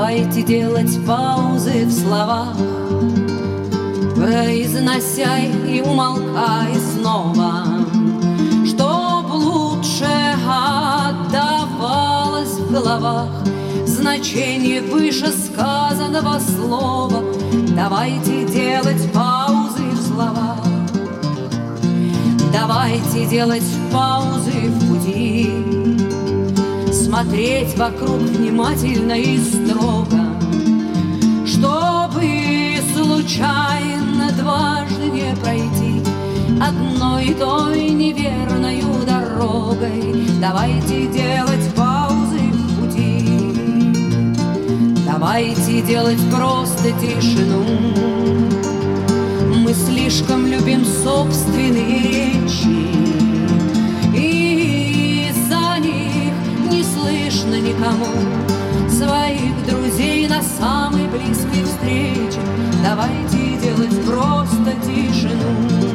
Давайте делать паузы в словах, произнося и умолкая снова, чтоб лучше отдавалось в головах значение вышесказанного слова. Давайте делать паузы в словах, давайте делать паузы в пути, смотреть вокруг внимательно и строго, чтобы случайно дважды не пройти одной и той неверною дорогой. Давайте делать паузы в пути, давайте делать просто тишину. Мы слишком любим собственные речи, и из-за них не слышно никому своих друзей на самой близкой встрече. Давайте делать просто тишину.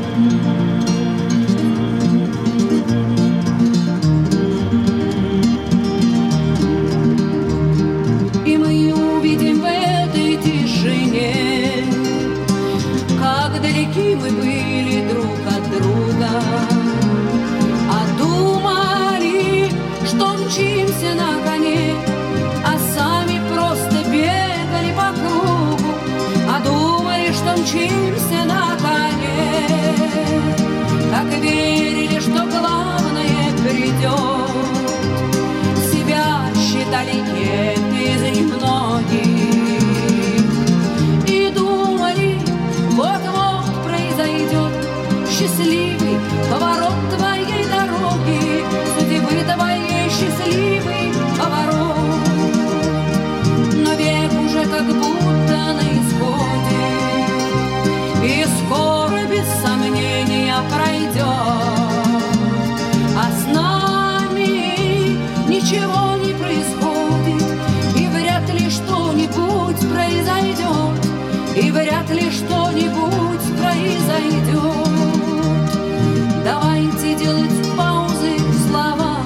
И мы увидим в этой тишине, как далеки мы были друг от друга, а думали, что мчимся на коне, а сами просто бегали по кругу, а думали, что мчимся на коне, как верили, что главное придет. Себя считали кем из немногих и думали, вот-вот произойдет счастливый поворот твоей дороги, судьбы твоей счастливый поворот. Но век уже как будто на исходе, и скоро без сомнения пройдет, а с нами ничего не происходит, и вряд ли что-нибудь произойдет, и вряд ли что-нибудь произойдет. Давайте делать паузы в словах,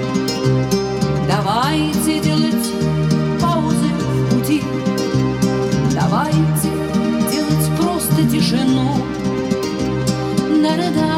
давайте делать паузы в пути, давайте делать просто тишину. На-да-да.